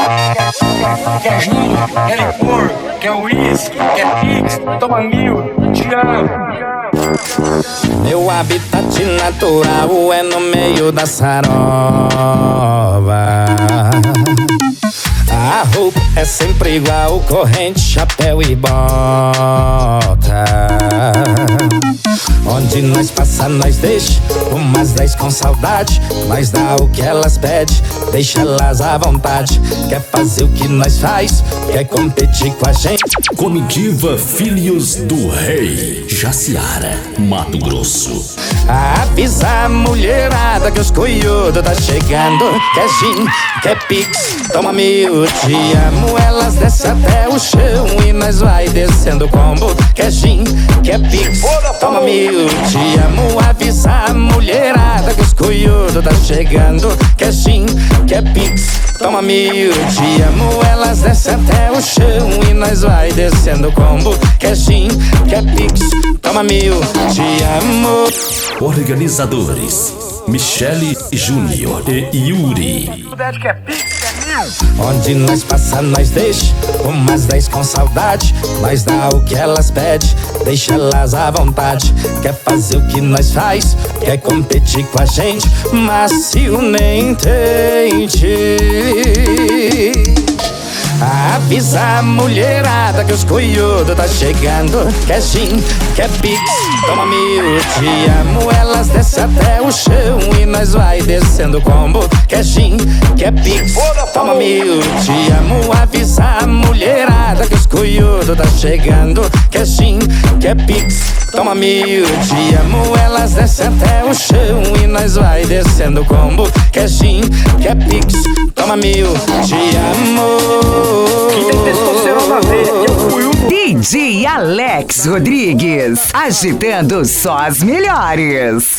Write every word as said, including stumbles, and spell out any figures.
Quer gin, quer licor, quer uísque, quer pix, toma mil, te amo. Meu habitat natural é no meio da sarova. A roupa é sempre igual, corrente, chapéu e bota. Onde nós passa, nós deixa umas dez com saudade. Nós dá o que elas pedem, deixa elas à vontade. Quer fazer o que nós faz, quer competir com a gente. Comitiva Filhos do Rei, Jaciara, Mato Grosso. Avisa a mulherada que os coiudos tá chegando. Quer gin, quer pix, toma mil, te amo. Elas descem até o chão e nós vai descendo o combo. Quer gin, quer pix, toma mil, te amo. Avisa a mulherada que os coiudos tá chegando. Quer gin, quer pix, toma mil, te amo. Elas descem até o chão e nós vai descendo o combo. Quer gin, quer pix, toma mil, te amo. Organizadores: Michele Júnior e Yuri. Onde nós passa, nós deixa umas dez com saudade. Nós dá o que elas pedem, deixa elas à vontade. Quer fazer o que nós faz, quer competir com a gente. Macio nem tente. Avisa a mulherada que os coiudos tá chegando. Quer gin, quer pix, toma mil, te amo. Elas descem até o chão e nós vai descendo o combo. Quer gin, quer pix, toma mil, te amo. Avisa a mulherada que os coiudos tá chegando. Quer gin, quer pix, toma mil, te amo. Elas descem até o chão e nós vai descendo o combo. Quer gin, quer pix, toma mil, te amo. Quem tem testosterona verde, eu fui o D J Alex Rodrigues, agitando só as melhores.